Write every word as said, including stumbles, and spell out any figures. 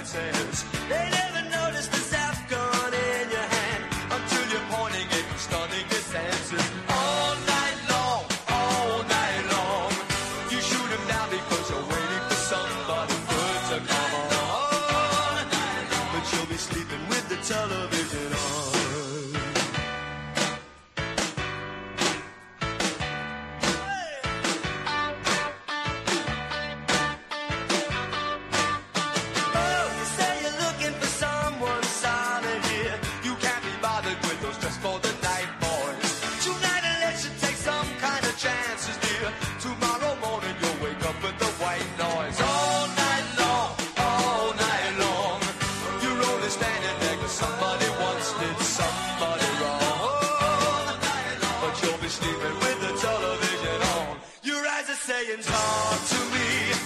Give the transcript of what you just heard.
chances. They never notice the zap gun in your hand until you're pointing it and stunning your senses. All night long, all night long, you shoot him down because you're waiting for somebody good to come on. But you'll be sleeping with the television on. For the night, boys. Tonight, unless you take some kind of chances, dear. Tomorrow morning, you'll wake up with the white noise. All night long, all night long, you're only standing there 'cause somebody once did somebody wrong. All night long, but you'll be sleeping with the television on. Your eyes are saying, talk to me.